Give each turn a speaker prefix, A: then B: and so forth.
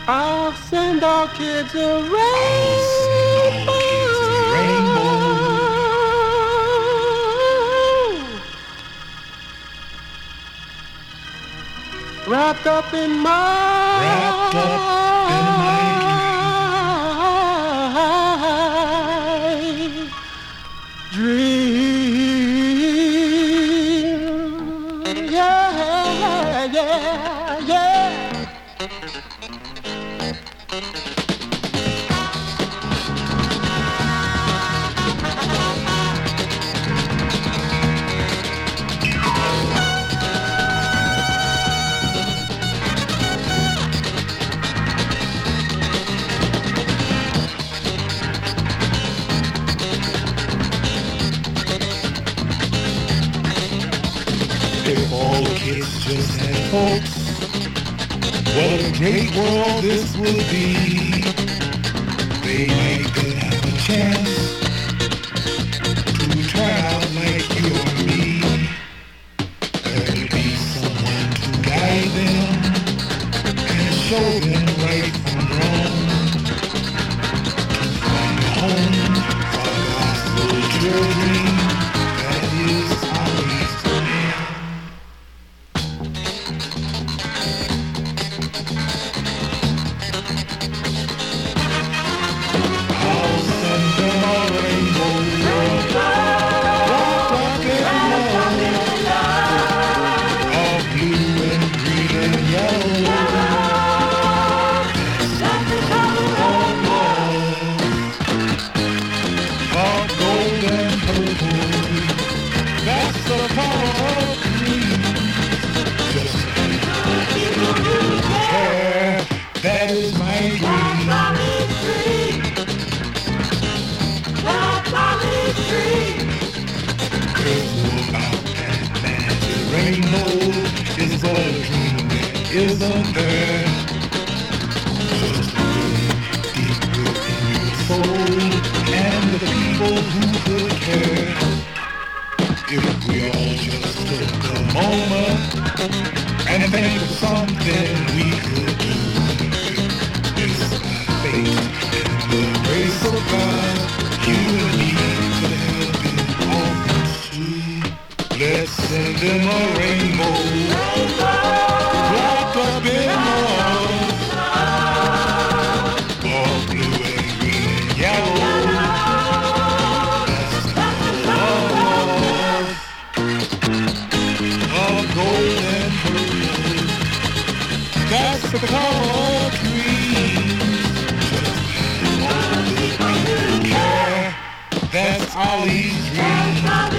A: I'll send our kids a rainbow. Wrapped up in my dream. Yeah, yeah, yeah.
B: If all the kids just had hopes, what a great world this would be. They might could have a chance to turn out like you or me. There could be someone to guide them and show them right from wrong. To find a home for lost little children, that is always the end. I'll send them a rainbow world, wrapped up in love, of blue and green and yellow. That's the color of love, of gold and purple. That's the color of green. Just care, that is my dream. Rainbow is but a dream that isn't there. Just deep within your soul and the people who could care. If we all just took a moment and think of something we could do, it's my faith and the grace of God, you and me could have been all true. Let's send them a rainbow, wrapped up in love, of blue and green and yellow. That's the color of love, of gold and purple. That's the color of dreams. Just care, that's Ollie's dream.